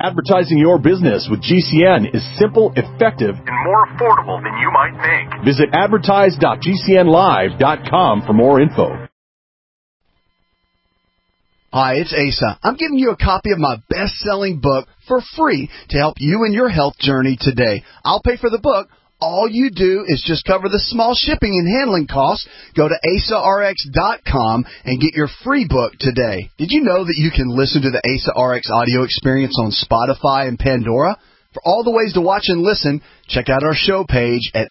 Advertising your business with GCN is simple, effective, and more affordable than you might think. Visit advertise.gcnlive.com for more info. Hi, it's Asa. I'm giving you a copy of my best-selling book for free to help you in your health journey today. I'll pay for the book. All you do is just cover the small shipping and handling costs. Go to AsaRx.com and get your free book today. Did you know that you can listen to the Asa RX audio experience on Spotify and Pandora? For all the ways to watch and listen, check out our show page at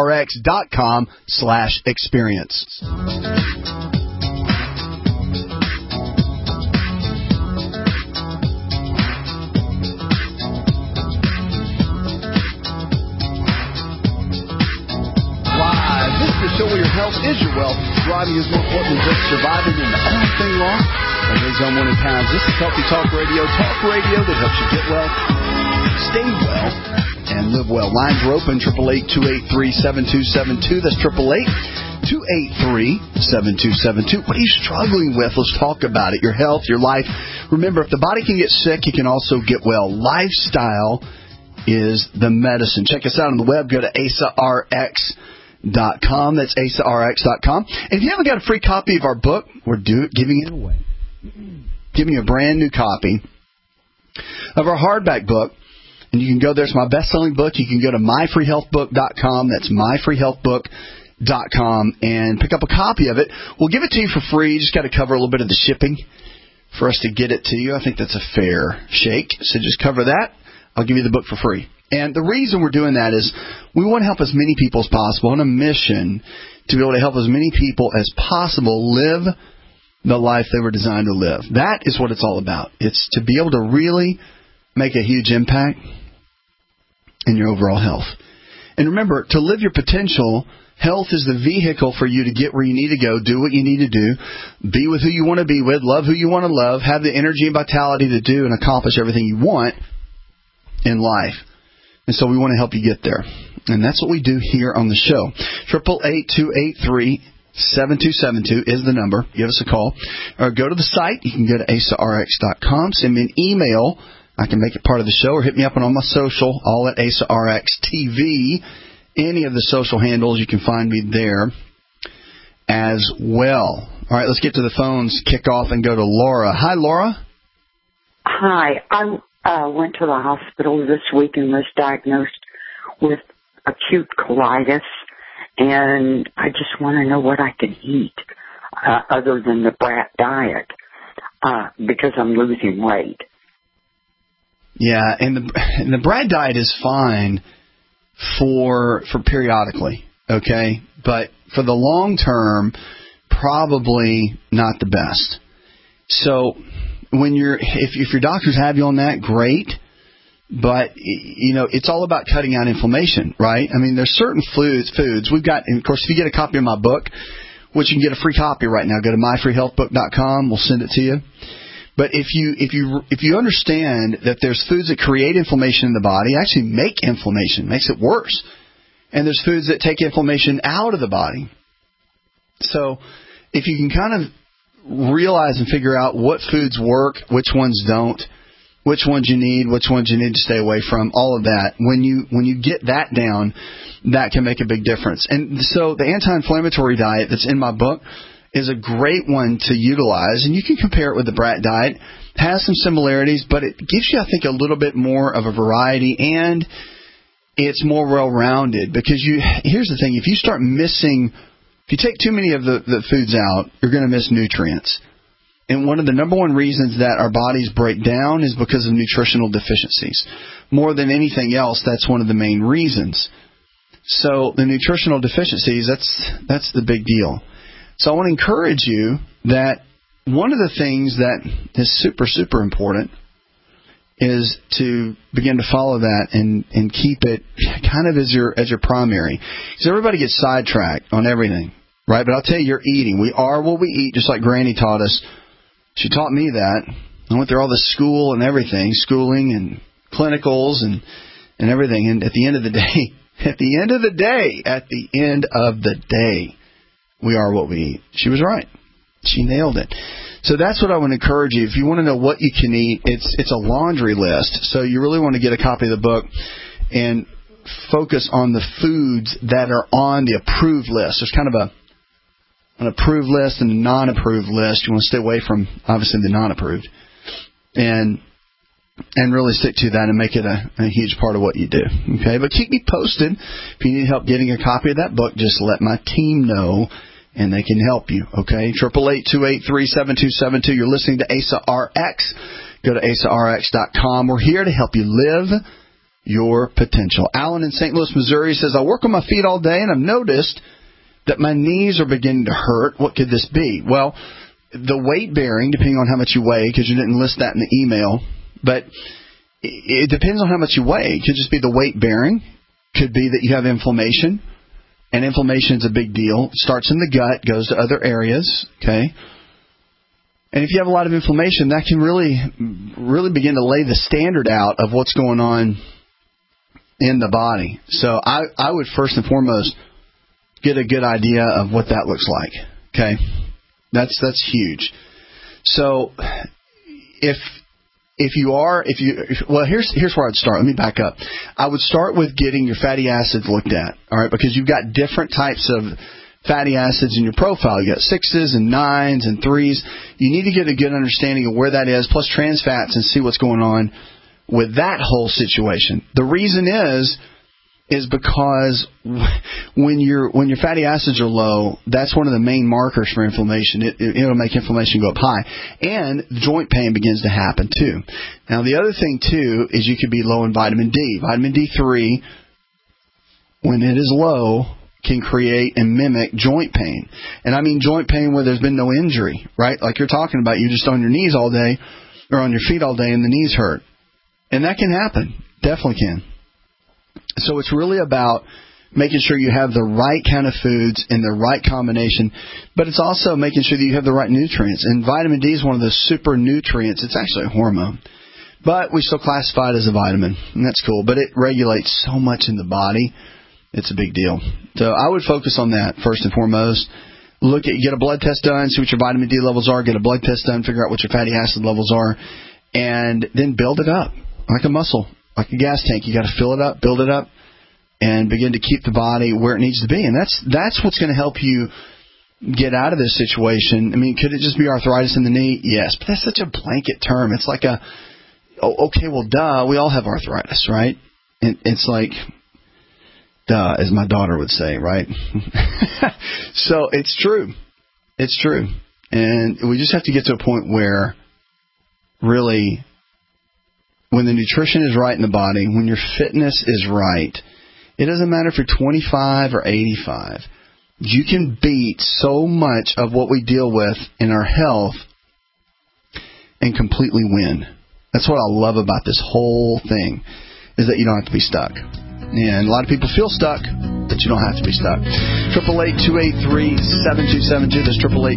AsaRx.com/experience. Show where your health is your wealth. Thriving is more important than just surviving in the only thing wrong. Raise on one in pounds. This is Healthy Talk Radio that helps you get well, stay well, and live well. Lines are open, 888-283-7272. That's 888-283-7272. What are you struggling with? Let's talk about it. Your health, your life. Remember, if the body can get sick, it can also get well. Lifestyle is the medicine. Check us out on the web. Go to AsaRx.com. That's AsaRx.com. And if you haven't got a free copy of our book, we're giving it away. Giving you a brand new copy of our hardback book. And you can go there. It's my best-selling book. You can go to myfreehealthbook.com. That's myfreehealthbook.com and pick up a copy of it. We'll give it to you for free. You just got to cover a little bit of the shipping for us to get it to you. I think that's a fair shake. So just cover that. I'll give you the book for free. And the reason we're doing that is we want to help as many people as possible on a mission to be able to help as many people as possible live the life they were designed to live. That is what it's all about. It's to be able to really make a huge impact in your overall health. And remember, to live your potential, health is the vehicle for you to get where you need to go, do what you need to do, be with who you want to be with, love who you want to love, have the energy and vitality to do and accomplish everything you want in life. And so we want to help you get there. And that's what we do here on the show. 888-283-7272 is the number. Give us a call. Or go to the site. You can go to AsaRx.com. Send me an email. I can make it part of the show. Or hit me up on all my social, all at AsaRx TV. Any of the social handles, you can find me there as well. All right, let's get to the phones, kick off, and go to Laura. Hi, Laura. Hi. I went to the hospital this week and was diagnosed with acute colitis, and I just want to know what I can eat other than the brat diet because I'm losing weight. Yeah, and the brat diet is fine for periodically, okay? But for the long term, probably not the best. So if your doctors have you on that, great. But, you know, it's all about cutting out inflammation, right? I mean, there's certain foods we've got, and of course, if you get a copy of my book, which you can get a free copy right now, go to myfreehealthbook.com. We'll send it to you. But if you understand that there's foods that create inflammation in the body, actually make inflammation, makes it worse. And there's foods that take inflammation out of the body. So if you can kind of realize and figure out what foods work, which ones don't, which ones you need to stay away from, all of that. When you get that down, that can make a big difference. And so the anti-inflammatory diet that's in my book is a great one to utilize, and you can compare it with the brat diet. It has some similarities, but it gives you, I think, a little bit more of a variety, and it's more well-rounded. Because here's the thing, if you take too many of the foods out, you're going to miss nutrients. And one of the number one reasons that our bodies break down is because of nutritional deficiencies. More than anything else, that's one of the main reasons. So the nutritional deficiencies, that's the big deal. So I want to encourage you that one of the things that is super, super important is to begin to follow that and keep it kind of as your primary. Because everybody gets sidetracked on everything, right? But I'll tell you, you're eating. We are what we eat, just like Granny taught us. She taught me that. I went through all the schooling and clinicals and everything. And at the end of the day, we are what we eat. She was right. She nailed it. So that's what I would encourage you. If you want to know what you can eat, it's a laundry list. So you really want to get a copy of the book and focus on the foods that are on the approved list. There's kind of an approved list and a non-approved list. You want to stay away from, obviously, the non-approved. And really stick to that and make it a huge part of what you do. Okay, but keep me posted. If you need help getting a copy of that book, just let my team know, and they can help you. Okay, 888-283-7272. You're listening to Asa RX. Go to asarx.com. We're here to help you live your potential. Alan in St. Louis, Missouri says, I work on my feet all day, and I've noticed that my knees are beginning to hurt. What could this be? Well, the weight bearing, depending on how much you weigh, because you didn't list that in the email, but it depends on how much you weigh. It could just be the weight bearing. Could be that you have inflammation, and inflammation is a big deal. It starts in the gut, goes to other areas, okay? And if you have a lot of inflammation, that can really begin to lay the standard out of what's going on in the body. So I would first and foremost get a good idea of what that looks like, okay? That's huge. So here's where I'd start. Let me back up. I would start with getting your fatty acids looked at, all right, because you've got different types of fatty acids in your profile. You got 6s and 9s and 3s. You need to get a good understanding of where that is, plus trans fats, and see what's going on with that whole situation. The reason is because when your fatty acids are low, that's one of the main markers for inflammation. It'll make inflammation go up high. And joint pain begins to happen, too. Now, the other thing, too, is you could be low in vitamin D. Vitamin D3, when it is low, can create and mimic joint pain. And I mean joint pain where there's been no injury, right? Like you're talking about, you're just on your knees all day, or on your feet all day, and the knees hurt. And that can happen. Definitely can. So it's really about making sure you have the right kind of foods in the right combination, but it's also making sure that you have the right nutrients. And vitamin D is one of the super nutrients. It's actually a hormone, but we still classify it as a vitamin, and that's cool. But it regulates so much in the body. It's a big deal. So I would focus on that first and foremost. Get a blood test done, see what your vitamin D levels are, get a blood test done, figure out what your fatty acid levels are, and then build it up like a muscle. Like a gas tank, you got to fill it up, build it up, and begin to keep the body where it needs to be. And that's what's going to help you get out of this situation. I mean, could it just be arthritis in the knee? Yes, but that's such a blanket term. It's like okay, well, duh, we all have arthritis, right? And it's like, duh, as my daughter would say, right? So it's true. It's true. And we just have to get to a point where really, when the nutrition is right in the body, when your fitness is right, it doesn't matter if you're 25 or 85. You can beat so much of what we deal with in our health and completely win. That's what I love about this whole thing, is that you don't have to be stuck. And a lot of people feel stuck, but you don't have to be stuck. 888-283-7272. That's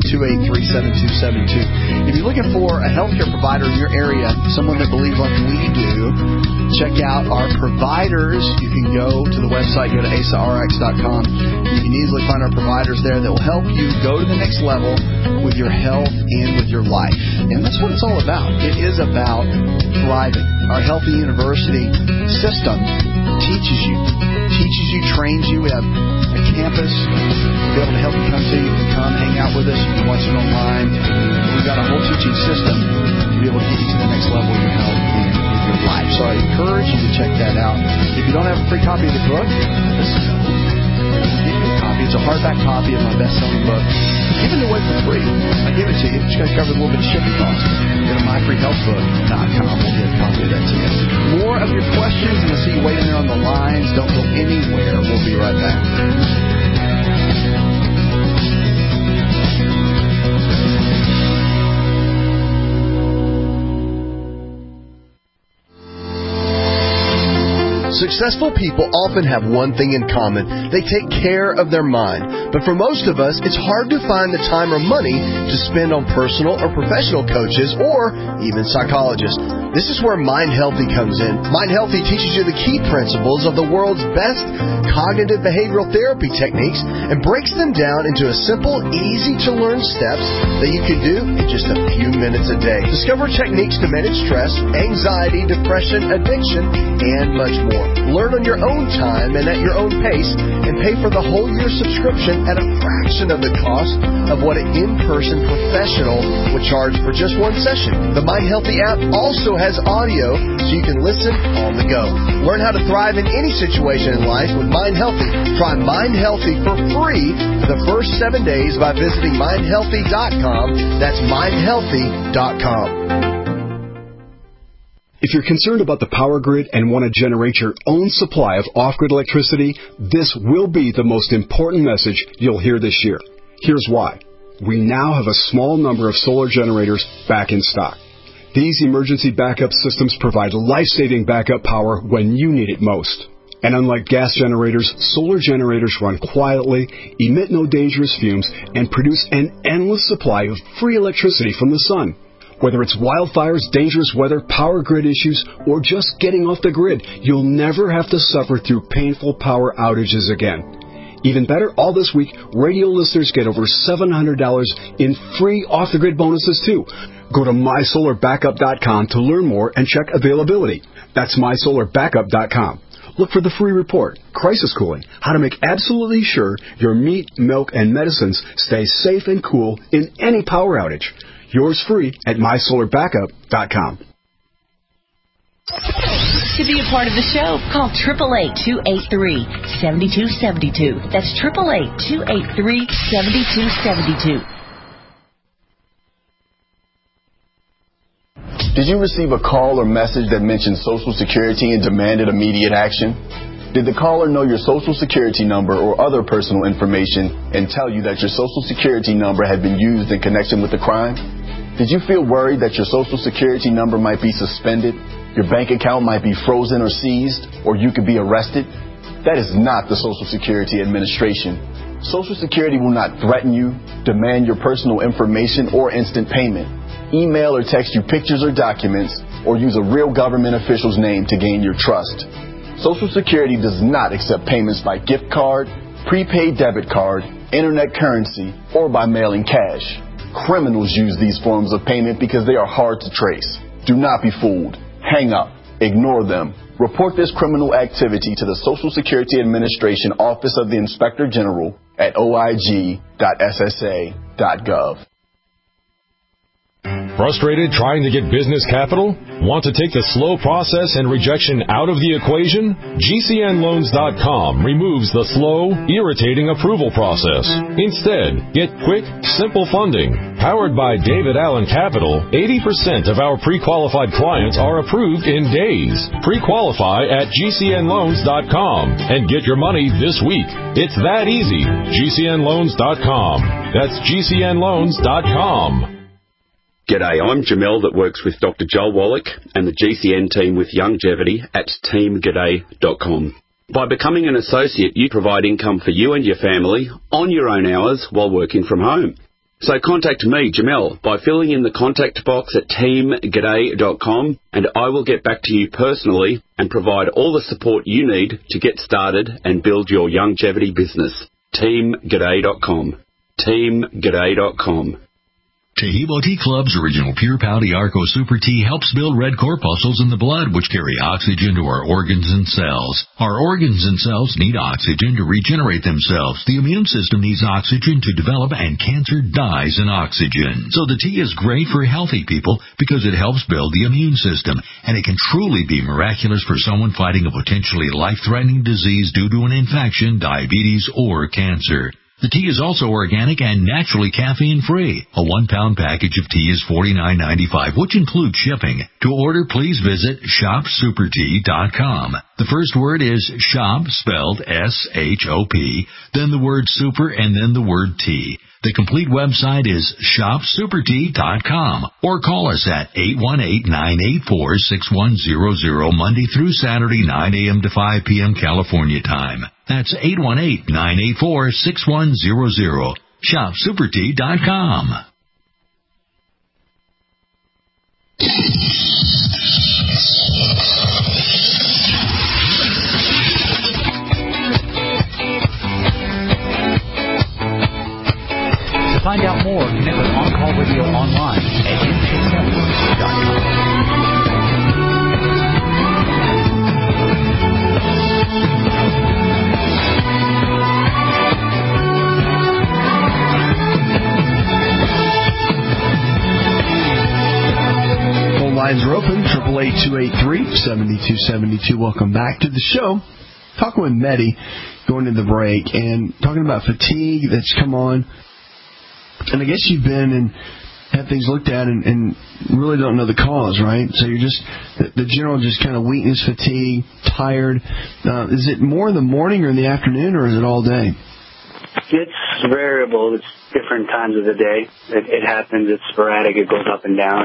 888-283-7272. If you're looking for a healthcare provider in your area, someone that believes like we do, check out our providers. You can go to the website, go to asarx.com. You can easily find our providers there that will help you go to the next level with your health and with your life. And that's what it's all about. It is about thriving. Our Healthy University system teaches you, trains you. We have a campus to be able to help you come to. You can come hang out with us. You can watch it online. We've got a whole teaching system to be able to get you to the next level of your health and with your life. So I encourage you to check that out. If you don't have a free copy of the book, let us know. We'll give you a copy. It's a hardback copy of my best-selling book. Give it away for free. I give it to you. Just got to cover a little bit of shipping costs. Go to myfreehealthbook.com. We'll get a copy of that to you. More of your questions, and we'll see you waiting there on the lines. Don't go anywhere. We'll be right back. Successful people often have one thing in common. They take care of their mind. But for most of us, it's hard to find the time or money to spend on personal or professional coaches or even psychologists. This is where Mind Healthy comes in. Mind Healthy teaches you the key principles of the world's best cognitive behavioral therapy techniques and breaks them down into a simple, easy-to-learn steps that you can do in just a few minutes a day. Discover techniques to manage stress, anxiety, depression, addiction, and much more. Learn on your own time and at your own pace, and pay for the whole year subscription at a fraction of the cost of what an in-person professional would charge for just one session. The Mind Healthy app also has audio so you can listen on the go. Learn how to thrive in any situation in life with Mind Healthy. Try Mind Healthy for free for the first 7 days by visiting mindhealthy.com. That's mindhealthy.com. If you're concerned about the power grid and want to generate your own supply of off-grid electricity, this will be the most important message you'll hear this year. Here's why. We now have a small number of solar generators back in stock. These emergency backup systems provide life-saving backup power when you need it most. And unlike gas generators, solar generators run quietly, emit no dangerous fumes, and produce an endless supply of free electricity from the sun. Whether it's wildfires, dangerous weather, power grid issues, or just getting off the grid, you'll never have to suffer through painful power outages again. Even better, all this week, radio listeners get over $700 in free off-the-grid bonuses, too. Go to mysolarbackup.com to learn more and check availability. That's mysolarbackup.com. Look for the free report, Crisis Cooling, how to make absolutely sure your meat, milk, and medicines stay safe and cool in any power outage. Yours free at mysolarbackup.com. To be a part of the show, call 888-283-7272. That's 888-283-7272. Did you receive a call or message that mentioned Social Security and demanded immediate action? Did the caller know your Social Security number or other personal information and tell you that your Social Security number had been used in connection with the crime? Did you feel worried that your Social Security number might be suspended, your bank account might be frozen or seized, or you could be arrested? That is not the Social Security Administration. Social Security will not threaten you, demand your personal information, or instant payment, email or text you pictures or documents, or use a real government official's name to gain your trust. Social Security does not accept payments by gift card, prepaid debit card, internet currency, or by mailing cash. Criminals use these forms of payment because they are hard to trace. Do not be fooled. Hang up. Ignore them. Report this criminal activity to the Social Security Administration Office of the Inspector General at oig.ssa.gov. Frustrated trying to get business capital? Want to take the slow process and rejection out of the equation? GCNloans.com removes the slow, irritating approval process. Instead, get quick, simple funding. Powered by David Allen Capital, 80% of our pre-qualified clients are approved in days. Pre-qualify at GCNloans.com and get your money this week. It's that easy. GCNloans.com. That's GCNloans.com. G'day, I'm Jamel that works with Dr. Joel Wallach and the GCN team with Longevity at teamg'day.com. By becoming an associate, you provide income for you and your family on your own hours while working from home. So contact me, Jamel, by filling in the contact box at teamg'day.com, and I will get back to you personally and provide all the support you need to get started and build your longevity business. teamg'day.com. teamg'day.com. Tehebo Tea Club's original Pure Pouty Arco Super Tea helps build red corpuscles in the blood, which carry oxygen to our organs and cells. Our organs and cells need oxygen to regenerate themselves. The immune system needs oxygen to develop, and cancer dies in oxygen. So the tea is great for healthy people because it helps build the immune system, and it can truly be miraculous for someone fighting a potentially life-threatening disease due to an infection, diabetes, or cancer. The tea is also organic and naturally caffeine-free. A 1-pound package of tea is $49.95, which includes shipping. To order, please visit shopsupertea.com. The first word is shop, spelled S-H-O-P, then the word super, and then the word tea. The complete website is shopsupertea.com or call us at 818-984-6100 Monday through Saturday, 9 a.m. to 5 p.m. California time. That's 818-984-6100. shopsupertea.com. To find out more, connect with On Call Radio online at mpnetworks.com. Phone lines are open, 888-283-7272. Welcome back to the show. Talking with Mehdi, going to the break, and talking about fatigue that's come on. And I guess you've been and had things looked at and really don't know the cause, right? So you're just, the general just kind of weakness, fatigue, tired. Is it more in the morning or in the afternoon, or is it all day? It's variable. It's different times of the day. It happens. It's sporadic. It goes up and down.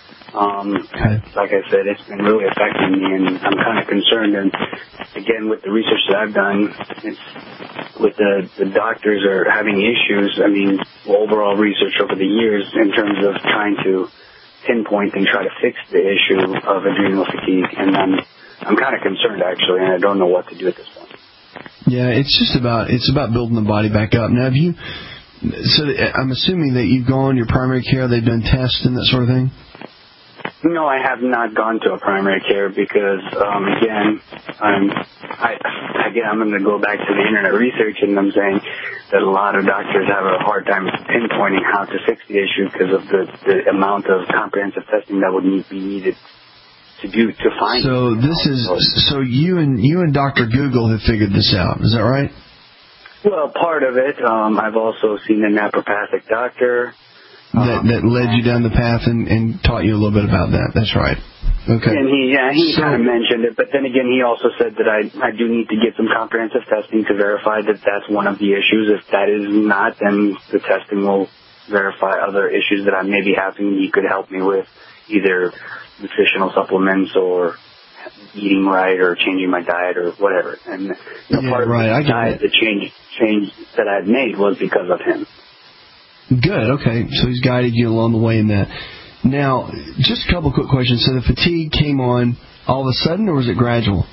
Like I said, it's been really affecting me, and I'm kind of concerned. And again, with the research that I've done, it's with the doctors are having issues. I mean, overall research over the years in terms of trying to pinpoint and try to fix the issue of adrenal fatigue. And I'm kind of concerned, actually, and I don't know what to do at this point. Yeah, it's about building the body back up. Now, so I'm assuming that you've gone your primary care, they've done tests and that sort of thing? No, I have not gone to a primary care because, again, I'm going to go back to the internet research, and I'm saying that a lot of doctors have a hard time pinpointing how to fix the issue because of the amount of comprehensive testing that would be needed to do to find. So so you and Dr. Google have figured this out. Is that right? Well, part of it. I've also seen a naturopathic doctor. That led you down the path and taught you a little bit about that. That's right. Okay. And he kind of mentioned it, but then again, he also said that I do need to get some comprehensive testing to verify that that's one of the issues. If that is not, then the testing will verify other issues that I may be having. He could help me with either nutritional supplements or eating right or changing my diet or whatever. And part of the diet, the change that I had made was because of him. Good, okay. So he's guided you along the way in that. Now, just a couple quick questions. So the fatigue came on all of a sudden, or was it gradual?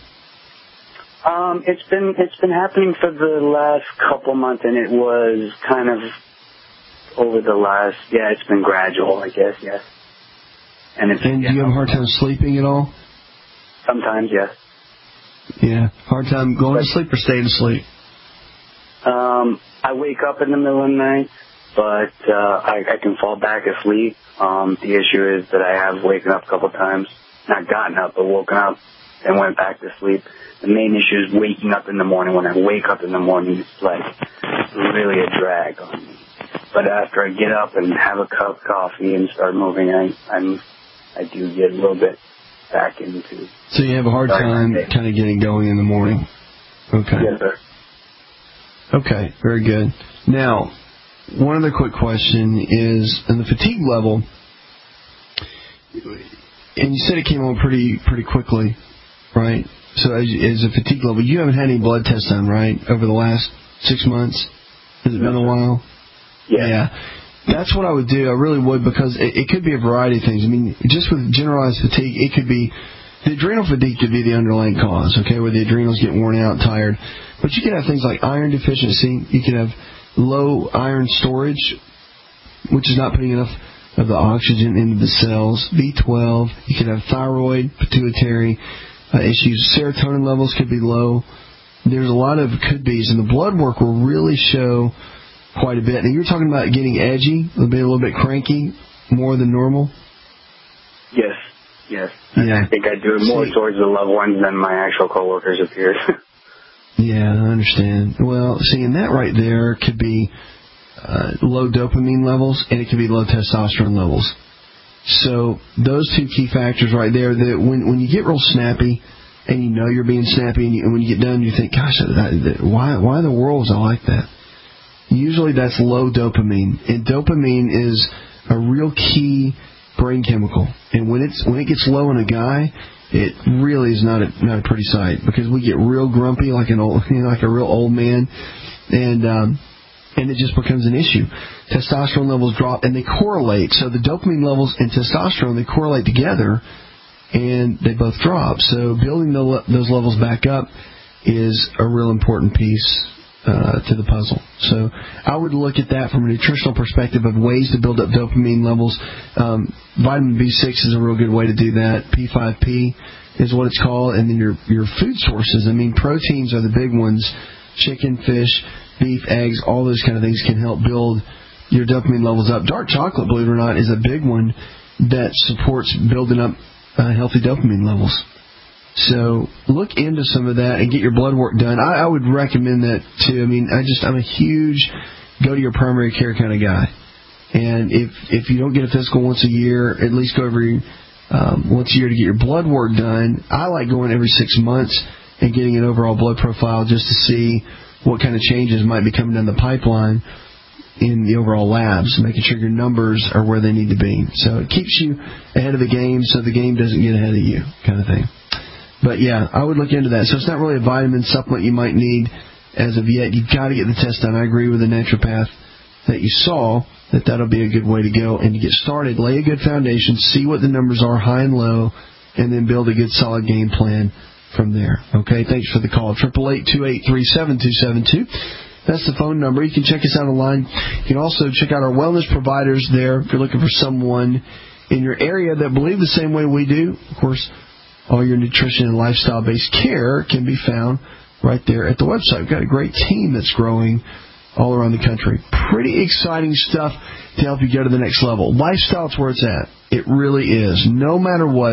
It's been happening for the last couple months, and it was kind of over the last, it's been gradual, I guess, yes. And do you have a hard time sleeping at all? Sometimes, yes. Yeah, hard time going to sleep or staying asleep? I wake up in the middle of the night, but I can fall back asleep. The issue is that I have waken up a couple times, not gotten up, but woken up and went back to sleep. The main issue is waking up in the morning. When I wake up in the morning, it's like really a drag on me. But after I get up and have a cup of coffee and start moving, I do get a little bit back into. So you have a hard time kind of getting going in the morning. Okay. Yes, sir. Okay, very good. Now, one other quick question is, on the fatigue level, and you said it came on pretty quickly, right? So as a fatigue level, you haven't had any blood tests done, right, over the last 6 months? Has it been a while? Yeah. That's what I would do. I really would, because it could be a variety of things. I mean, just with generalized fatigue, it could be the adrenal fatigue could be the underlying cause, okay, where the adrenals get worn out, tired. But you could have things like iron deficiency. You could have low iron storage, which is not putting enough of the oxygen into the cells. B12. You could have thyroid, pituitary issues. Serotonin levels could be low. There's a lot of could-bes, and the blood work will really show quite a bit. And you were talking about getting edgy, a little bit cranky, more than normal? Yes. Yeah. I think I do it more towards the loved ones than my actual coworkers appears. Yeah, I understand. Well, seeing that right there could be low dopamine levels, and it could be low testosterone levels. So those two key factors right there, that when you get real snappy, and you know you're being snappy, and when you get done, you think, gosh, why in the world was I like that? usually that's low dopamine. And dopamine is a real key brain chemical. And when it gets low in a guy, it really is not a pretty sight, because we get real grumpy like like a real old man, and it just becomes an issue. Testosterone levels drop, and they correlate. So the dopamine levels and testosterone, they correlate together, and they both drop. So building those levels back up is a real important piece to the puzzle. So I would look at that from a nutritional perspective of ways to build up dopamine levels. Vitamin B6 is a real good way to do that. P5P is what it's called. And then your food sources. I mean, proteins are the big ones. Chicken, fish, beef, eggs, all those kind of things can help build your dopamine levels up. Dark chocolate, believe it or not, is a big one that supports building up healthy dopamine levels. So look into some of that and get your blood work done. I would recommend that too. I mean, I'm a huge go to your primary care kind of guy. And if you don't get a physical once a year, at least go every once a year to get your blood work done. I like going every 6 months and getting an overall blood profile just to see what kind of changes might be coming down the pipeline in the overall labs, making sure your numbers are where they need to be. So it keeps you ahead of the game so the game doesn't get ahead of you, kind of thing. But yeah, I would look into that. So it's not really a vitamin supplement you might need as of yet. You've got to get the test done. I agree with the naturopath that you saw, that'll be a good way to go. And to get started, lay a good foundation, see what the numbers are, high and low, and then build a good solid game plan from there. Okay, thanks for the call. 888-283-7272. That's the phone number. You can check us out online. You can also check out our wellness providers there if you're looking for someone in your area that believe the same way we do. Of course, all your nutrition and lifestyle-based care can be found right there at the website. We've got a great team that's growing all around the country. Pretty exciting stuff to help you go to the next level. Lifestyle's where it's at. It really is. No matter what,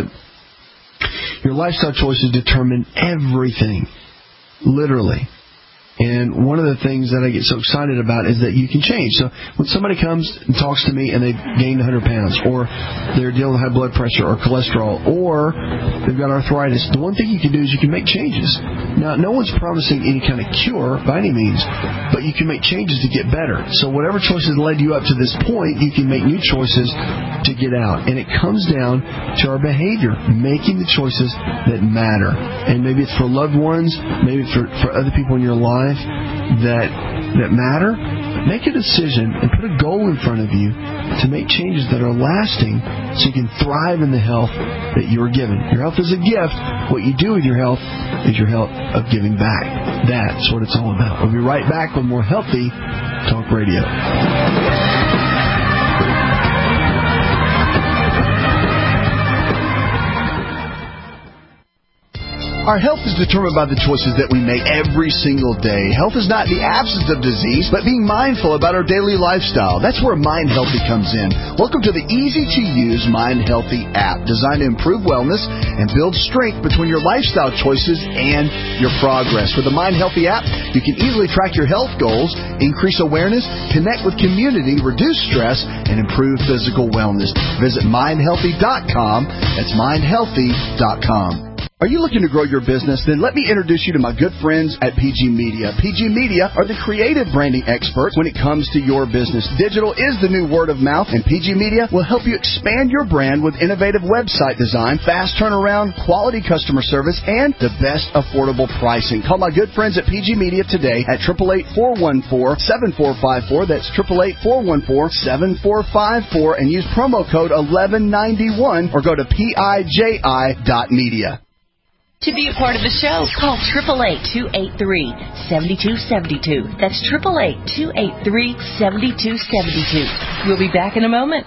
your lifestyle choices determine everything, literally. And one of the things that I get so excited about is that you can change. So when somebody comes and talks to me and they've gained 100 pounds, or they're dealing with high blood pressure or cholesterol, or they've got arthritis, the one thing you can do is you can make changes. Now, no one's promising any kind of cure by any means, but you can make changes to get better. So whatever choices led you up to this point, you can make new choices to get out. And it comes down to our behavior, making the choices that matter. And maybe it's for loved ones, maybe for other people in your life that matter. Make a decision and put a goal in front of you to make changes that are lasting so you can thrive in the health that you are given. Your health is a gift. What you do with your health is your health of giving back. That's what it's all about. We'll be right back with more Healthy Talk Radio. Our health is determined by the choices that we make every single day. Health is not the absence of disease, but being mindful about our daily lifestyle. That's where Mind Healthy comes in. Welcome to the easy-to-use Mind Healthy app, designed to improve wellness and build strength between your lifestyle choices and your progress. With the Mind Healthy app, you can easily track your health goals, increase awareness, connect with community, reduce stress, and improve physical wellness. Visit mindhealthy.com. That's mindhealthy.com. Are you looking to grow your business? Then let me introduce you to my good friends at PG Media. PG Media are the creative branding experts when it comes to your business. Digital is the new word of mouth, and PG Media will help you expand your brand with innovative website design, fast turnaround, quality customer service, and the best affordable pricing. Call my good friends at PG Media today at 888-414-7454. That's 888-414-7454, and use promo code 1191 or go to PIJI.media. To be a part of the show, call 888-283-7272. That's 888-283-7272. We'll be back in a moment.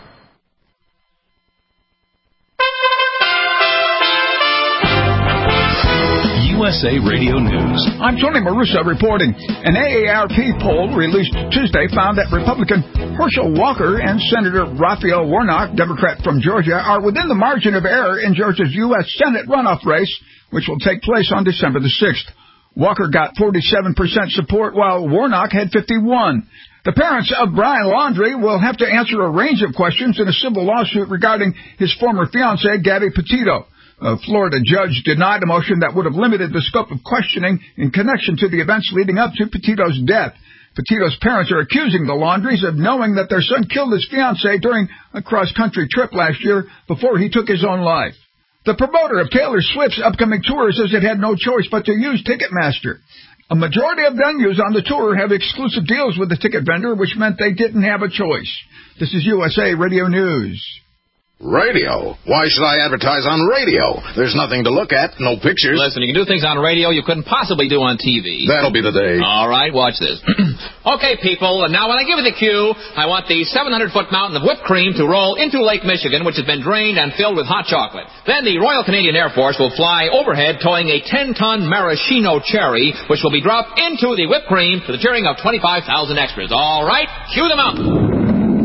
USA Radio News. I'm Tony Marusa reporting. An AARP poll released Tuesday found that Republican Herschel Walker and Senator Raphael Warnock, Democrat from Georgia, are within the margin of error in Georgia's U.S. Senate runoff race, which will take place on December the 6th. Walker got 47% support, while Warnock had 51%. The parents of Brian Laundrie will have to answer a range of questions in a civil lawsuit regarding his former fiancée, Gabby Petito. A Florida judge denied a motion that would have limited the scope of questioning in connection to the events leading up to Petito's death. Petito's parents are accusing the Laundries of knowing that their son killed his fiancée during a cross-country trip last year before he took his own life. The promoter of Taylor Swift's upcoming tour says it had no choice but to use Ticketmaster. A majority of venues on the tour have exclusive deals with the ticket vendor, which meant they didn't have a choice. This is USA Radio News. Radio? Why should I advertise on radio? There's nothing to look at, no pictures. Listen, you can do things on radio you couldn't possibly do on TV. That'll be the day. All right, watch this. Okay, people, now when I give you the cue, I want the 700-foot mountain of whipped cream to roll into Lake Michigan, which has been drained and filled with hot chocolate. Then the Royal Canadian Air Force will fly overhead towing a 10-ton maraschino cherry, which will be dropped into the whipped cream to the cheering of 25,000 extras. All right, cue the mountain.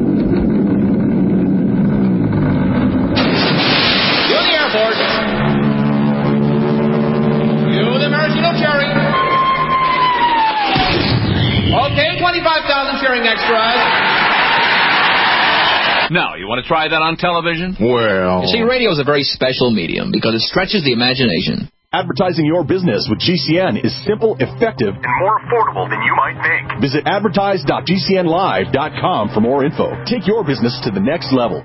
The maraschino cherry. Okay, 25,000 cheering extras. Now, you want to try that on television? Well... You see, radio is a very special medium because it stretches the imagination. Advertising your business with GCN is simple, effective, and more affordable than you might think. Visit advertise.gcnlive.com for more info. Take your business to the next level.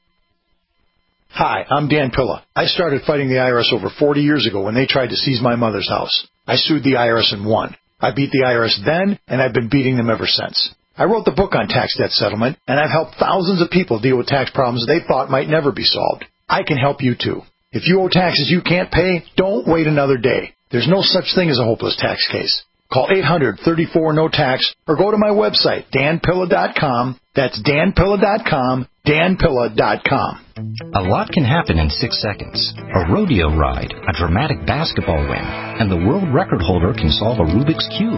Hi, I'm Dan Pilla. I started fighting the IRS over 40 years ago when they tried to seize my mother's house. I sued the IRS and won. I beat the IRS then, and I've been beating them ever since. I wrote the book on tax debt settlement, and I've helped thousands of people deal with tax problems they thought might never be solved. I can help you too. If you owe taxes you can't pay, don't wait another day. There's no such thing as a hopeless tax case. Call 800-34-NO-TAX or go to my website, danpilla.com. That's danpilla.com, danpilla.com. A lot can happen in 6 seconds. A rodeo ride, a dramatic basketball win, and the world record holder can solve a Rubik's Cube.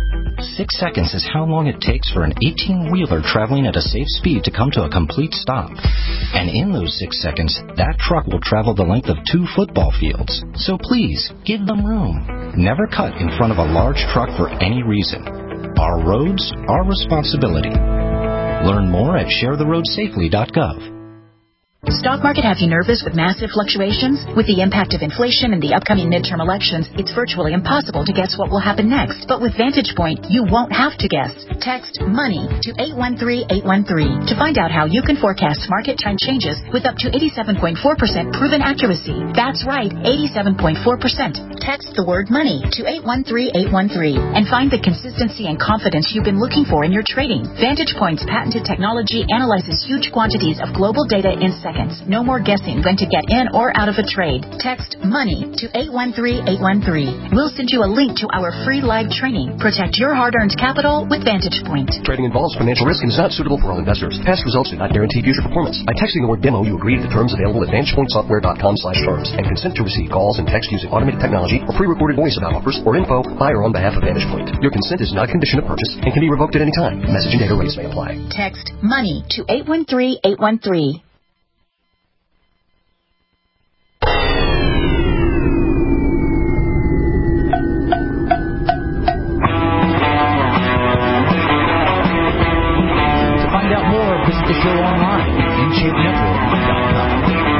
6 seconds is how long it takes for an 18-wheeler traveling at a safe speed to come to a complete stop. And in those 6 seconds, that truck will travel the length of 2 football fields. So please, give them room. Never cut in front of a large truck for any reason. Our roads, our responsibility. Learn more at sharetheroadsafely.gov. Stock market have you nervous with massive fluctuations? With the impact of inflation and the upcoming midterm elections, it's virtually impossible to guess what will happen next. But with Vantage Point, you won't have to guess. Text MONEY to 813-813 to find out how you can forecast market trend changes with up to 87.4% proven accuracy. That's right, 87.4%. Text the word MONEY to 813-813 and find the consistency and confidence you've been looking for in your trading. Vantage Point's patented technology analyzes huge quantities of global data in seconds. No more guessing when to get in or out of a trade. Text MONEY to 813-813. We'll send you a link to our free live training. Protect your hard-earned capital with Vantage Point. Trading involves financial risk and is not suitable for all investors. Past results do not guarantee future performance. By texting the word demo, you agree to the terms available at VantagePointSoftware.com/terms and consent to receive calls and text using automated technology or pre-recorded voice about offers or info by or on behalf of Vantage Point. Your consent is not a condition of purchase and can be revoked at any time. Message and data rates may apply. Text MONEY to 813-813. Visit the show online at InShapeNetwork.com.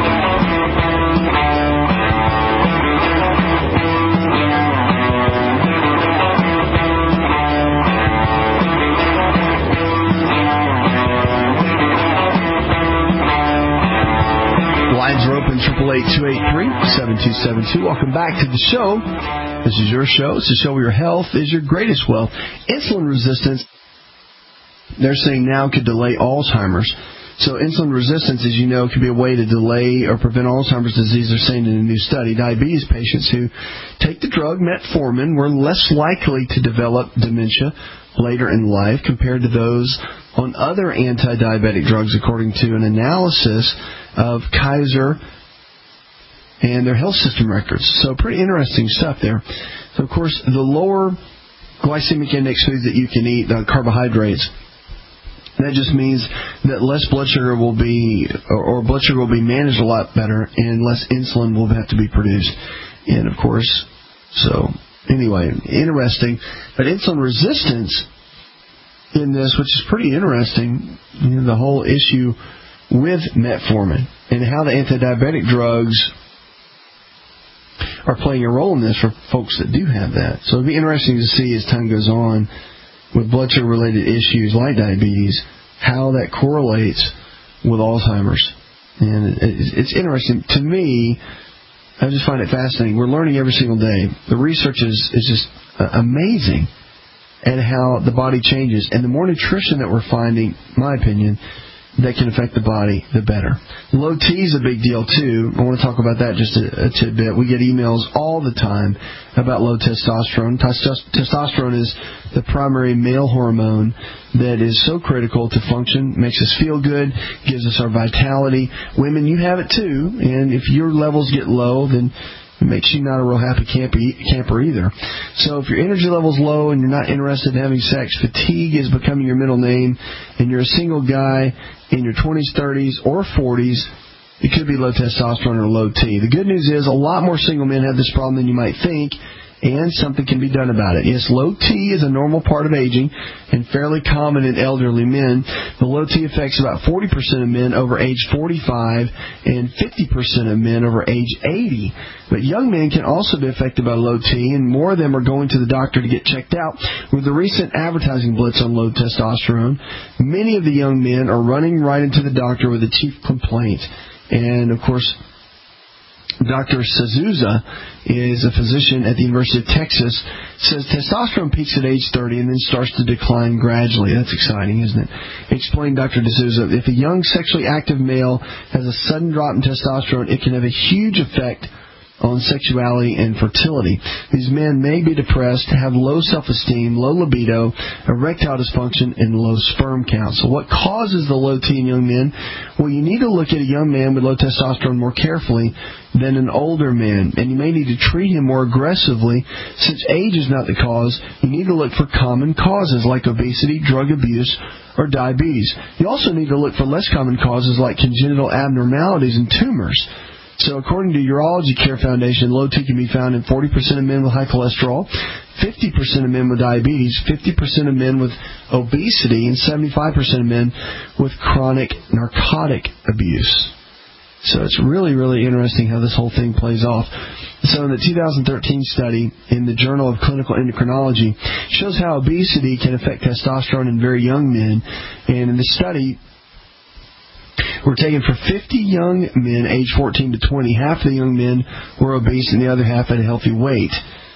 Lines are open, 888-283-7272. Welcome back to the show. This is your show. It's the show where your health is your greatest wealth. Insulin resistance, they're saying now could delay Alzheimer's. So insulin resistance, as you know, could be a way to delay or prevent Alzheimer's disease. They're saying in a new study, diabetes patients who take the drug metformin were less likely to develop dementia later in life compared to those on other anti-diabetic drugs, according to an analysis of Kaiser and their health system records. So pretty interesting stuff there. So, of course, the lower glycemic index foods that you can eat, the carbohydrates, that just means that less blood sugar will be, or blood sugar will be managed a lot better, and less insulin will have to be produced. And of course, so anyway, interesting. But insulin resistance in this, which is pretty interesting, the whole issue with metformin and how the anti-diabetic drugs are playing a role in this for folks that do have that. So it'll be interesting to see as time goes on with blood sugar-related issues like diabetes, how that correlates with Alzheimer's. And it's interesting. To me, I just find it fascinating. We're learning every single day. The research is just amazing at how the body changes. And the more nutrition that we're finding, in my opinion, that can affect the body, the better. Low T is a big deal, too. I want to talk about that just a tidbit. We get emails all the time about low testosterone. Testosterone is the primary male hormone that is so critical to function, makes us feel good, gives us our vitality. Women, you have it, too. And if your levels get low, then it makes you not a real happy camper either. So if your energy level's low and you're not interested in having sex, fatigue is becoming your middle name, and you're a single guy in your 20s, 30s, or 40s, it could be low testosterone or low T. The good news is a lot more single men have this problem than you might think, and something can be done about it. Yes, low T is a normal part of aging and fairly common in elderly men. The low T affects about 40% of men over age 45 and 50% of men over age 80. But young men can also be affected by low T, and more of them are going to the doctor to get checked out. With the recent advertising blitz on low testosterone, many of the young men are running right into the doctor with a chief complaint. And, of course, Dr. Sazusa is a physician at the University of Texas, says testosterone peaks at age 30 and then starts to decline gradually. That's exciting, isn't it? Explained Dr. D'Souza, if a young sexually active male has a sudden drop in testosterone, it can have a huge effect on sexuality and fertility. These men may be depressed, have low self-esteem, low libido, erectile dysfunction, and low sperm count. So what causes the low T in young men? Well, you need to look at a young man with low testosterone more carefully than an older man, and you may need to treat him more aggressively. Since age is not the cause, you need to look for common causes like obesity, drug abuse, or diabetes. You also need to look for less common causes like congenital abnormalities and tumors. So according to Urology Care Foundation, low T can be found in 40% of men with high cholesterol, 50% of men with diabetes, 50% of men with obesity, and 75% of men with chronic narcotic abuse. So it's really, really interesting how this whole thing plays off. So in the 2013 study in the Journal of Clinical Endocrinology shows how obesity can affect testosterone in very young men. And in the study, were taken for 50 young men aged 14 to 20. Half of the young men were obese and the other half had a healthy weight.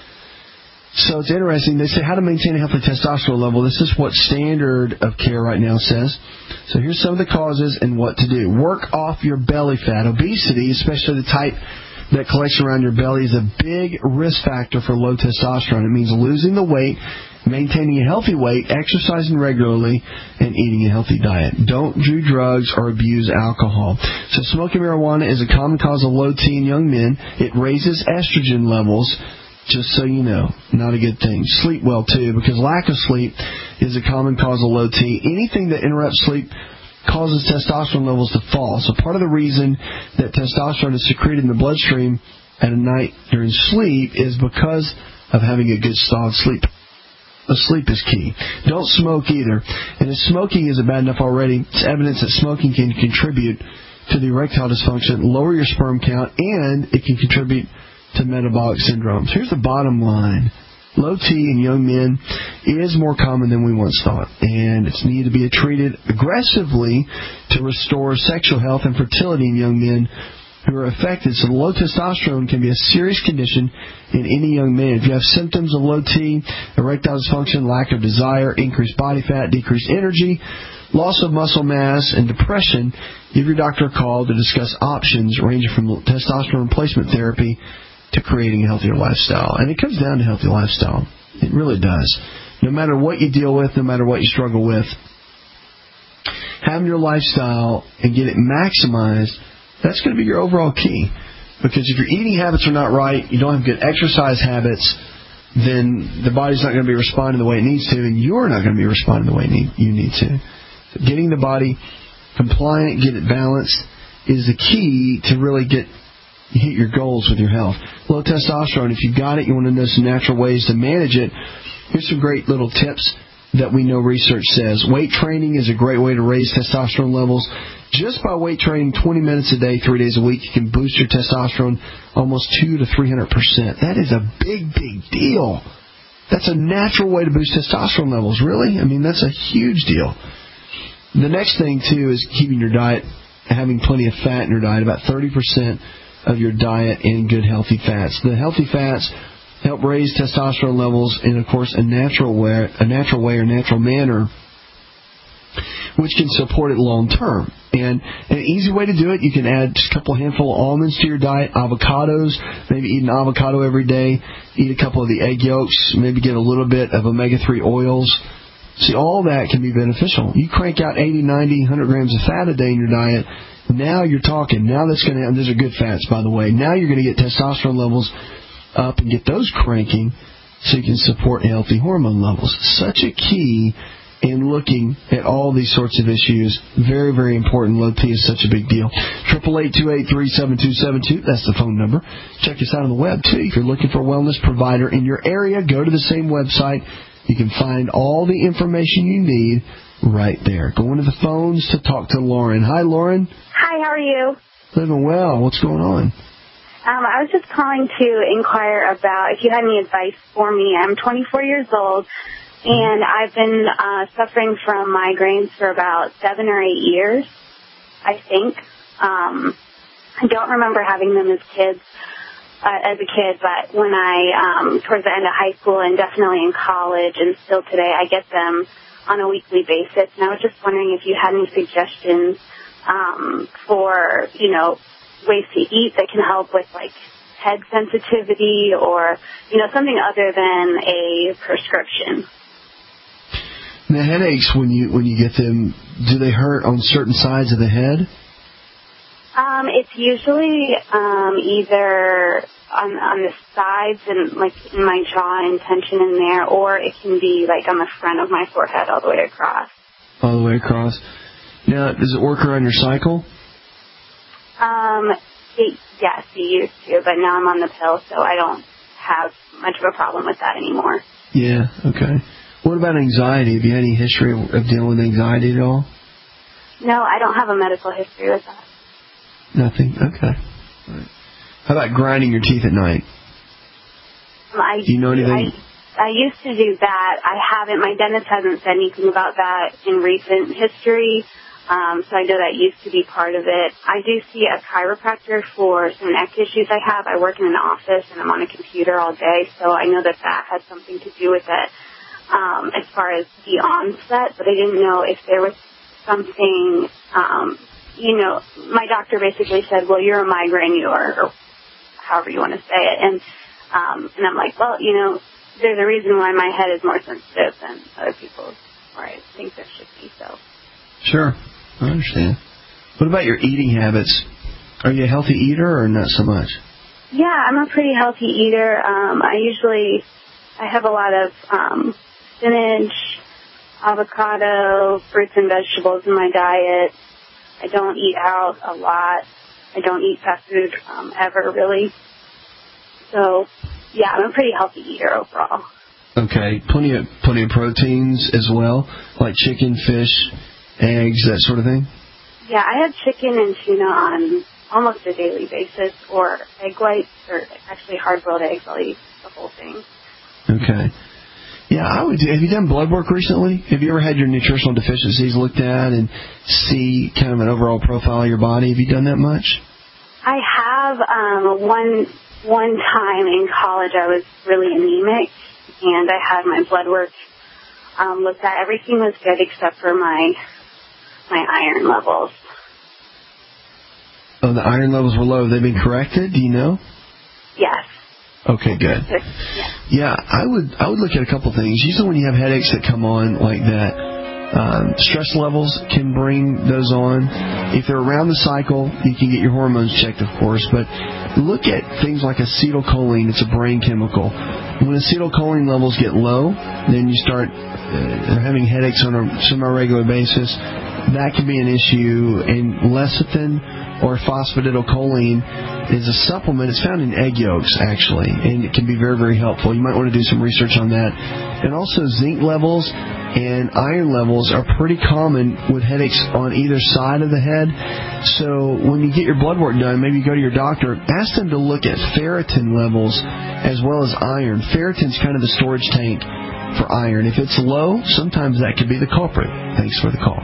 So it's interesting. They say how to maintain a healthy testosterone level. This is what standard of care right now says. So here's some of the causes and what to do. Work off your belly fat. Obesity, especially the type that collects around your belly, is a big risk factor for low testosterone. It means losing the weight, maintaining a healthy weight, exercising regularly, and eating a healthy diet. Don't do drugs or abuse alcohol. So smoking marijuana is a common cause of low T in young men. It raises estrogen levels, just so you know. Not a good thing. Sleep well, too, because lack of sleep is a common cause of low T. Anything that interrupts sleep causes testosterone levels to fall. So part of the reason that testosterone is secreted in the bloodstream at night during sleep is because of having a good solid sleep. Sleep is key. Don't smoke either. And if smoking isn't bad enough already, it's evidence that smoking can contribute to the erectile dysfunction, lower your sperm count, and it can contribute to metabolic syndromes. Here's the bottom line. Low T in young men is more common than we once thought, and it's needed to be treated aggressively to restore sexual health and fertility in young men who are affected. So low testosterone can be a serious condition in any young man. If you have symptoms of low T, erectile dysfunction, lack of desire, increased body fat, decreased energy, loss of muscle mass, and depression, give your doctor a call to discuss options ranging from testosterone replacement therapy to creating a healthier lifestyle. And it comes down to healthy lifestyle. It really does. No matter what you deal with, no matter what you struggle with, having your lifestyle and get it maximized, that's going to be your overall key. Because if your eating habits are not right, you don't have good exercise habits, then the body's not going to be responding the way it needs to, and you're not going to be responding the way you need to. So getting the body compliant, get it balanced, is the key to really hit your goals with your health. Low testosterone, if you got it, you want to know some natural ways to manage it. Here's some great little tips that we know research says. Weight training is a great way to raise testosterone levels. Just by weight training 20 minutes a day, 3 days a week, you can boost your testosterone almost 200 to 300%. That is a big, big deal. That's a natural way to boost testosterone levels, really. I mean, that's a huge deal. The next thing, too, is keeping your diet, having plenty of fat in your diet, about 30% of your diet in good, healthy fats. The healthy fats help raise testosterone levels in, of course, a natural way or natural manner, which can support it long term. And an easy way to do it, you can add just a couple handful of almonds to your diet, avocados, maybe eat an avocado every day, eat a couple of the egg yolks, maybe get a little bit of omega-3 oils. See, all that can be beneficial. You crank out 80, 90, 100 grams of fat a day in your diet, now you're talking. Now that's going to, and those are good fats, by the way. Now you're going to get testosterone levels up and get those cranking so you can support healthy hormone levels. Such a key in looking at all these sorts of issues. Very, very important. Low T is such a big deal. 888-283-7272. That's the phone number. Check us out on the web, too. If you're looking for a wellness provider in your area, go to the same website. You can find all the information you need right there. Going to the phones to talk to Lauren. Hi, Lauren. Hi, how are you? Living well. What's going on? I was just calling to inquire about if you had any advice for me. I'm 24 years old, and I've been suffering from migraines for about 7 or 8 years, I think. I don't remember having them as a kid, but when I, towards the end of high school and definitely in college and still today, I get them on a weekly basis. And I was just wondering if you had any suggestions for, ways to eat that can help with, like, head sensitivity or, something other than a prescription. The headaches, when you get them, do they hurt on certain sides of the head? It's usually either on the sides and, like, in my jaw and tension in there, or it can be, like, on the front of my forehead all the way across. All the way across. Now, does it work around your cycle? Yes, it used to, but now I'm on the pill, so I don't have much of a problem with that anymore. Yeah, okay. What about anxiety? Have you had any history of dealing with anxiety at all? No, I don't have a medical history with that. Nothing? Okay. All right. How about grinding your teeth at night? Do you know anything? I used to do that. I haven't. My dentist hasn't said anything about that in recent history. So I know that used to be part of it. I do see a chiropractor for some neck issues I have. I work in an office and I'm on a computer all day, so I know that has something to do with it as far as the onset, but I didn't know if there was something, my doctor basically said, well, you're a migraineur, or however you want to say it, and I'm like, well, there's a reason why my head is more sensitive than other people's, or I think there should be, so. Sure. I understand. What about your eating habits? Are you a healthy eater or not so much? Yeah, I'm a pretty healthy eater. I have a lot of spinach, avocado, fruits and vegetables in my diet. I don't eat out a lot. I don't eat fast food ever, really. So, yeah, I'm a pretty healthy eater overall. Okay. Plenty of proteins as well, like chicken, fish, eggs, that sort of thing? Yeah, I have chicken and tuna on almost a daily basis, or egg whites, or actually hard-boiled eggs. I'll eat the whole thing. Okay. Yeah, have you done blood work recently? Have you ever had your nutritional deficiencies looked at and see kind of an overall profile of your body? Have you done that much? I have. One time in college I was really anemic, and I had my blood work looked at. Everything was good except for my iron levels. Oh, the iron levels were low. Have they been corrected? Do you know? Yes. Okay, good. Yeah, I would look at a couple things. Usually when you have headaches that come on like that, stress levels can bring those on. If they're around the cycle, you can get your hormones checked, of course, but look at things like acetylcholine. It's a brain chemical. When acetylcholine levels get low, then you start having headaches on a semi-regular basis. That can be an issue. And lecithin or phosphatidylcholine is a supplement. It's found in egg yolks, actually, and it can be very, very helpful. You might want to do some research on that. And also zinc levels and iron levels are pretty common with headaches on either side of the head. So when you get your blood work done, maybe you go to your doctor, ask them to look at ferritin levels as well as iron. Ferritin's kind of the storage tank for iron. If it's low, sometimes that could be the culprit. Thanks for the call.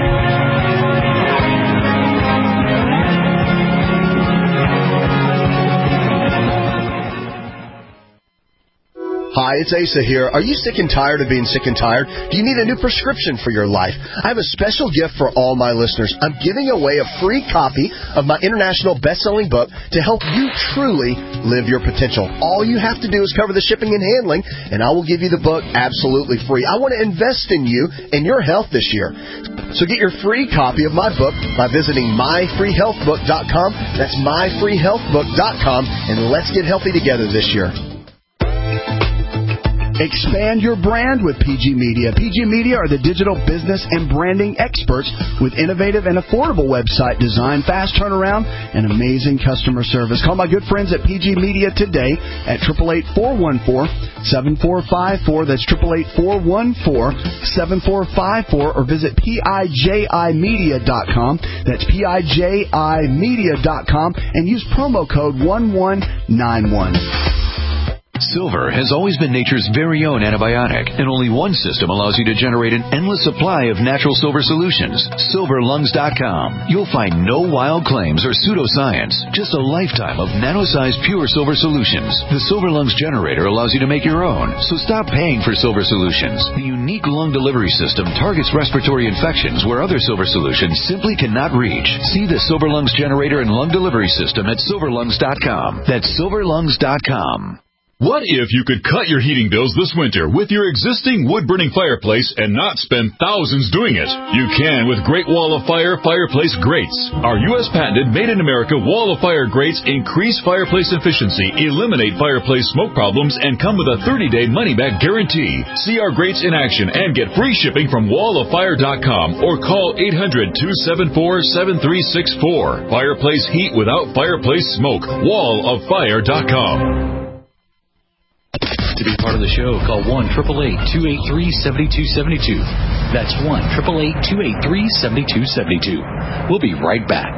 Hi, it's Asa here. Are you sick and tired of being sick and tired? Do you need a new prescription for your life? I have a special gift for all my listeners. I'm giving away a free copy of my international best-selling book to help you truly live your potential. All you have to do is cover the shipping and handling, and I will give you the book absolutely free. I want to invest in you and your health this year. So get your free copy of my book by visiting myfreehealthbook.com. That's myfreehealthbook.com, and let's get healthy together this year. Expand your brand with PG Media. PG Media are the digital business and branding experts with innovative and affordable website design, fast turnaround, and amazing customer service. Call my good friends at PG Media today at 888-414-7454. That's 888-414-7454, or visit PIJImedia.com. That's PIJImedia.com, and use promo code 1191. Silver has always been nature's very own antibiotic, and only one system allows you to generate an endless supply of natural silver solutions. SilverLungs.com. You'll find no wild claims or pseudoscience, just a lifetime of nano-sized pure silver solutions. The Silver Lungs generator allows you to make your own, so stop paying for silver solutions. The unique lung delivery system targets respiratory infections where other silver solutions simply cannot reach. See the Silver Lungs generator and lung delivery system at SilverLungs.com. That's SilverLungs.com. What if you could cut your heating bills this winter with your existing wood-burning fireplace and not spend thousands doing it? You can with Great Wall of Fire fireplace grates. Our U.S. patented made-in-America Wall of Fire grates increase fireplace efficiency, eliminate fireplace smoke problems, and come with a 30-day money-back guarantee. See our grates in action and get free shipping from walloffire.com or call 800-274-7364. Fireplace heat without fireplace smoke. walloffire.com. To be part of the show, call 1-888-283-7272. That's 1-888-283-7272. We'll be right back.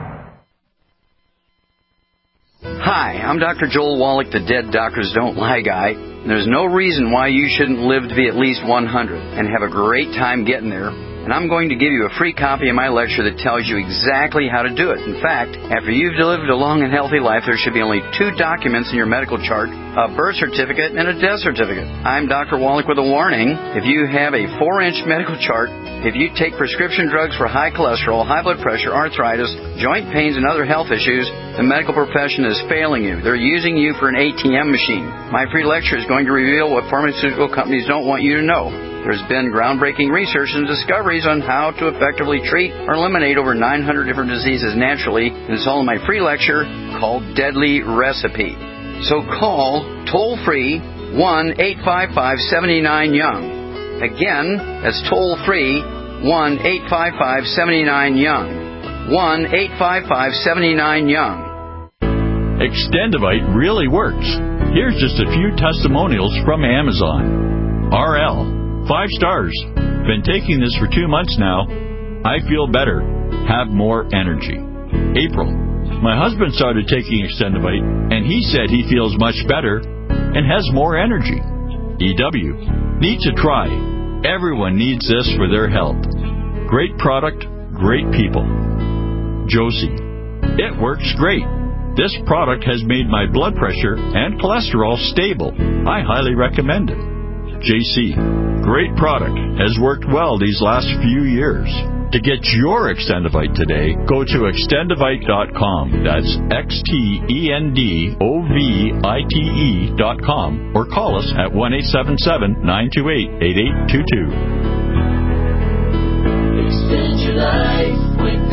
Hi, I'm Dr. Joel Wallach, the Dead Doctors Don't Lie guy. There's no reason why you shouldn't live to be at least 100 and have a great time getting there. And I'm going to give you a free copy of my lecture that tells you exactly how to do it. In fact, after you've lived a long and healthy life, there should be only 2 documents in your medical chart, a birth certificate and a death certificate. I'm Dr. Wallach with a warning. If you have a 4-inch medical chart, if you take prescription drugs for high cholesterol, high blood pressure, arthritis, joint pains, and other health issues, the medical profession is failing you. They're using you for an ATM machine. My free lecture is going to reveal what pharmaceutical companies don't want you to know. There's been groundbreaking research and discoveries on how to effectively treat or eliminate over 900 different diseases naturally, and it's all in my free lecture called Deadly Recipe. So call toll-free 1-855-79-YOUNG. Again, that's toll-free 1-855-79-YOUNG. 1-855-79-YOUNG. Extendivite really works. Here's just a few testimonials from Amazon. RL. 5 stars. Been taking this for 2 months now. I feel better. Have more energy. April. My husband started taking Extendivite, and he said he feels much better and has more energy. EW. Need to try. Everyone needs this for their health. Great product, great people. Josie. It works great. This product has made my blood pressure and cholesterol stable. I highly recommend it. JC. Great product. Has worked well these last few years. To get your Extendivite today, go to Extendivite.com. That's XTENDOVITE.com, or call us at 1-877-928-8822. Extend your life with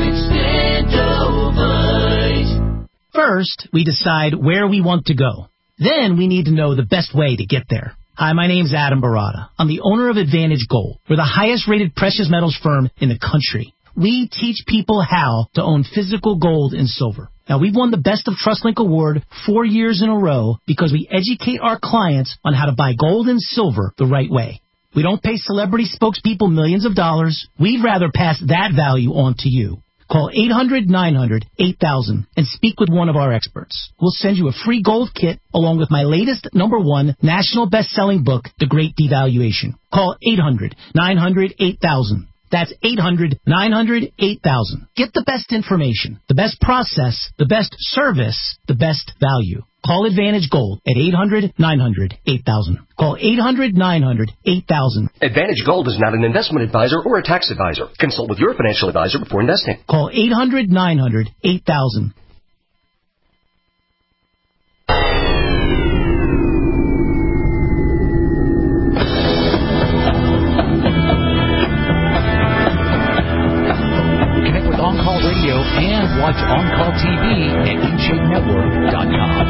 Extendovite. First, we decide where we want to go. Then we need to know the best way to get there. Hi, my name's Adam Barada. I'm the owner of Advantage Gold. We're the highest-rated precious metals firm in the country. We teach people how to own physical gold and silver. Now, we've won the Best of TrustLink Award 4 years in a row because we educate our clients on how to buy gold and silver the right way. We don't pay celebrity spokespeople millions of dollars. We'd rather pass that value on to you. Call 800-900-8000 and speak with one of our experts. We'll send you a free gold kit along with my latest #1 national best-selling book, The Great Devaluation. Call 800-900-8000. That's 800-900-8000. Get the best information, the best process, the best service, the best value. Call Advantage Gold at 800-900-8000. Call 800-900-8000. Advantage Gold is not an investment advisor or a tax advisor. Consult with your financial advisor before investing. Call 800-900-8000. Connect with On Call Radio and watch On Call TV at InShapeNetwork.com.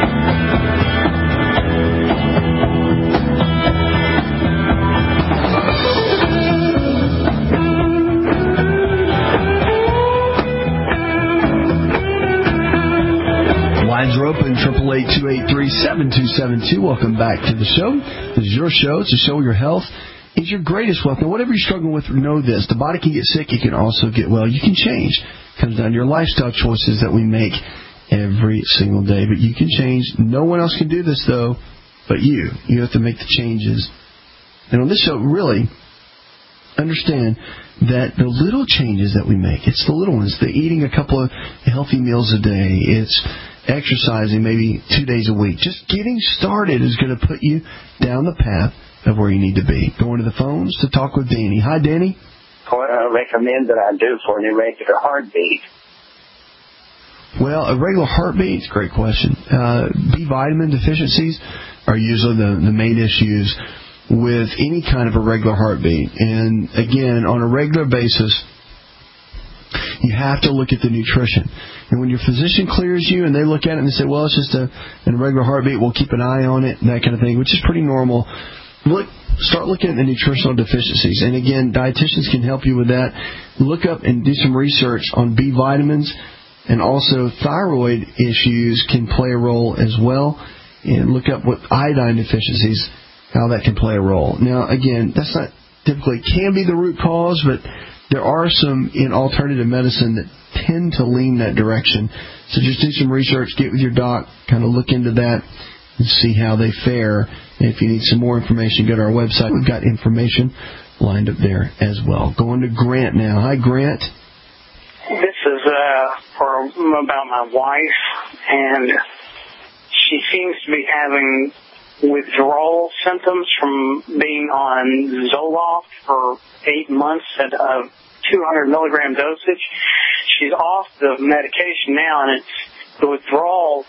Lines are open, 888-283-7272. Welcome back to the show. This is your show. It's a show where your health is your greatest wealth. Now, whatever you're struggling with, know this. The body can get sick. It can also get well. You can change. It comes down to your lifestyle choices that we make every single day. But you can change. No one else can do this, though, but you. You have to make the changes. And on this show, really understand that the little changes that we make, it's the little ones, the eating a couple of healthy meals a day, it's exercising maybe 2 days a week. Just getting started is going to put you down the path of where you need to be. Going to the phones to talk with Danny. Hi, Danny. What I recommend that I do for an irregular heartbeat? Well, a regular heartbeat, it's a great question. B vitamin deficiencies are usually the main issues with any kind of irregular heartbeat. And again, on a regular basis, you have to look at the nutrition. And when your physician clears you and they look at it and they say, well, it's just an irregular heartbeat, we'll keep an eye on it, and that kind of thing, which is pretty normal. Start looking at the nutritional deficiencies. And again, dietitians can help you with that. Look up and do some research on B vitamins, and also thyroid issues can play a role as well. And look up what iodine deficiencies, how that can play a role. Now, again, that's not typically can be the root cause, but there are some in alternative medicine that tend to lean that direction. So just do some research, get with your doc, kind of look into that and see how they fare. And if you need some more information, go to our website. We've got information lined up there as well. Going to Grant now. Hi, Grant. This is about my wife, and she seems to be having withdrawal symptoms from being on Zoloft for 8 months at a 200 milligram dosage. She's off the medication now, and the withdrawal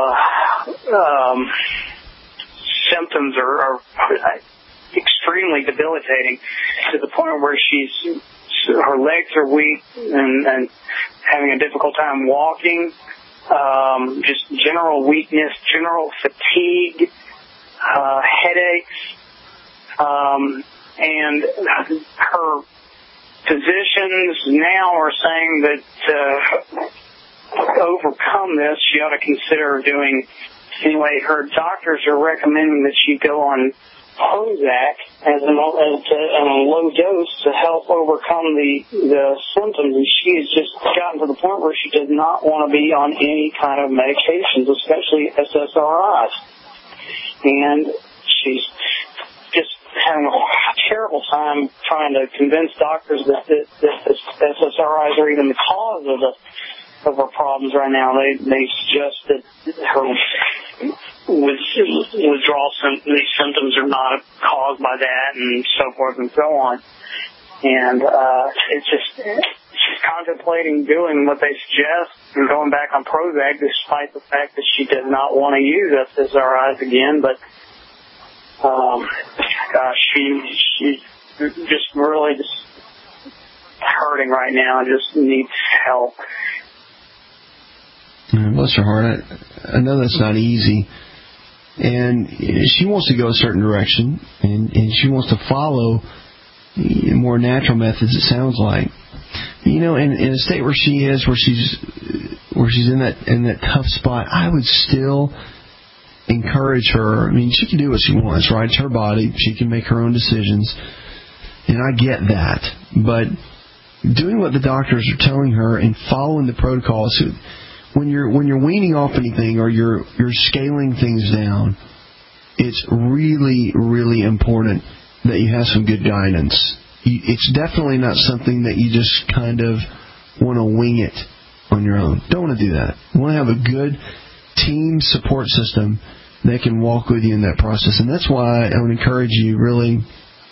symptoms are extremely debilitating to the point where her legs are weak and having a difficult time walking, just general weakness, general fatigue, headaches, and her physicians now are saying that to overcome this, she ought to consider doing, anyway, her doctors are recommending that she go on Prozac as a low dose to help overcome the symptoms, and she has just gotten to the point where she does not want to be on any kind of medications, especially SSRIs. And she's just having a terrible time trying to convince doctors that SSRIs are even the cause of her problems right now. They suggest that her withdrawal these symptoms are not caused by that, and so forth and so on. And she's contemplating doing what they suggest and going back on Prozac, despite the fact that she does not want to use SSRIs again. But she's just really just hurting right now and just needs help. Bless her heart. I know that's not easy. And she wants to go a certain direction, and she wants to follow more natural methods, it sounds like. You know, in a state where she is, where she's in that tough spot, I would still encourage her. I mean, she can do what she wants, right? It's her body. She can make her own decisions. And I get that. But doing what the doctors are telling her and following the protocols, when you're weaning off anything or you're scaling things down, it's really, really important that you have some good guidance. It's definitely not something that you just kind of want to wing it on your own. Don't want to do that. You want to have a good team support system that can walk with you in that process. And that's why I would encourage you really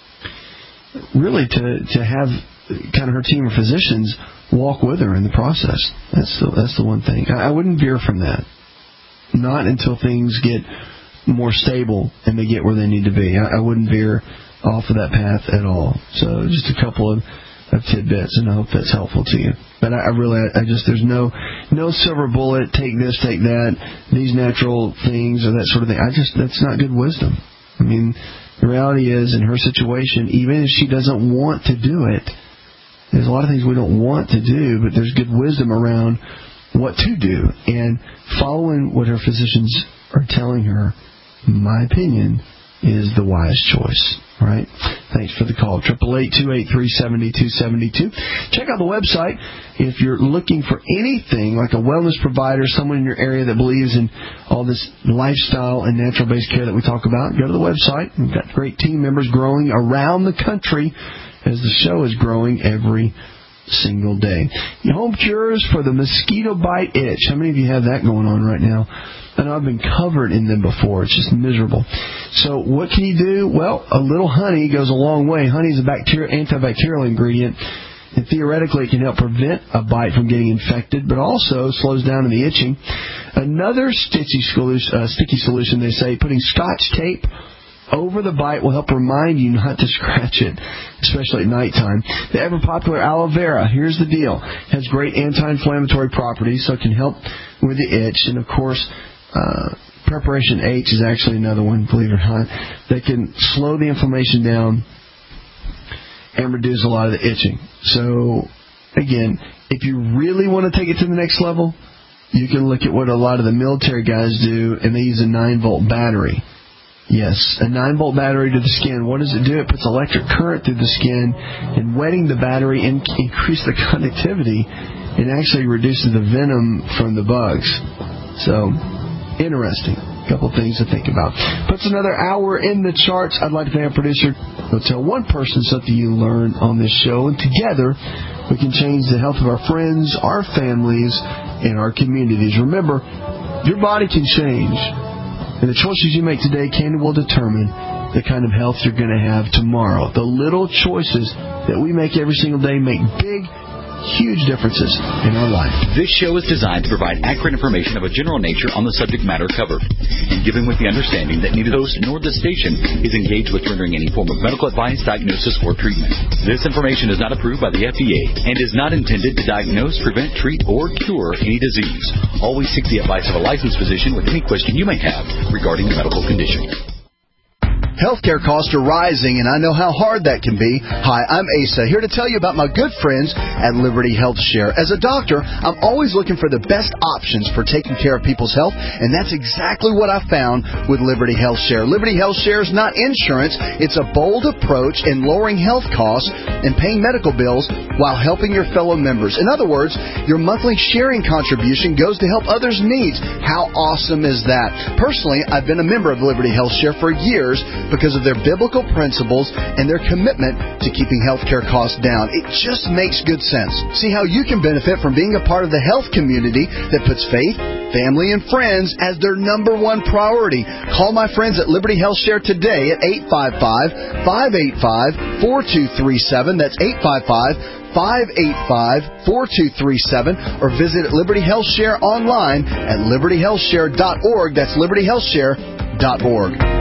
to have kind of her team of physicians walk with her in the process. That's the one thing. I wouldn't veer from that. Not until things get more stable and they get where they need to be. I wouldn't veer off of that path at all. So just a couple of tidbits, and I hope that's helpful to you. But I just there's no silver bullet, take this, take that, these natural things or that sort of thing. That's not good wisdom. I mean, the reality is, in her situation, even if she doesn't want to do it, there's a lot of things we don't want to do, but there's good wisdom around what to do. And following what her physicians are telling her, in my opinion, is the wise choice. All right? Thanks for the call. 888-283-7272. Check out the website if you're looking for anything like a wellness provider, someone in your area that believes in all this lifestyle and natural-based care that we talk about. Go to the website. We've got great team members growing around the country as the show is growing every single day. Home cures for the mosquito bite itch. How many of you have that going on right now? I know I've been covered in them before. It's just miserable. So what can you do? Well, a little honey goes a long way. Honey is a antibacterial ingredient, and theoretically it can help prevent a bite from getting infected, but also slows down the itching. Another sticky solution, they say, putting Scotch tape over the bite will help remind you not to scratch it, especially at nighttime. The ever-popular aloe vera, here's the deal, has great anti-inflammatory properties, so it can help with the itch. And, of course, Preparation H is actually another one, believe it or not, that can slow the inflammation down and reduce a lot of the itching. So, again, if you really want to take it to the next level, you can look at what a lot of the military guys do, and they use a 9-volt battery. Yes, a 9-volt battery to the skin. What does it do? It puts electric current through the skin, and wetting the battery increases the conductivity and actually reduces the venom from the bugs. So, interesting. A couple things to think about. Puts another hour in the charts. I'd like to thank our producer. He'll tell one person something you learned on this show, and together we can change the health of our friends, our families, and our communities. Remember, your body can change. And the choices you make today will determine the kind of health you're going to have tomorrow. The little choices that we make every single day make big, huge differences in our life. This show is designed to provide accurate information of a general nature on the subject matter covered, and given with the understanding that neither the host nor the station is engaged with rendering any form of medical advice, diagnosis, or treatment. This information is not approved by the FDA and is not intended to diagnose, prevent, treat, or cure any disease. Always seek the advice of a licensed physician with any question you may have regarding a medical condition. Healthcare costs are rising, and I know how hard that can be. Hi, I'm Asa, here to tell you about my good friends at Liberty Health Share. As a doctor, I'm always looking for the best options for taking care of people's health, and that's exactly what I found with Liberty Health Share. Liberty Health Share is not insurance. It's a bold approach in lowering health costs and paying medical bills while helping your fellow members. In other words, your monthly sharing contribution goes to help others' needs. How awesome is that? Personally, I've been a member of Liberty Health Share for years because of their biblical principles and their commitment to keeping healthcare costs down. It just makes good sense. See how you can benefit from being a part of the health community that puts faith, family, and friends as their number one priority. Call my friends at Liberty Health Share today at 855-585-4237. That's 855-585-4237, or visit Liberty Health Share online at libertyhealthshare.org. That's libertyhealthshare.org.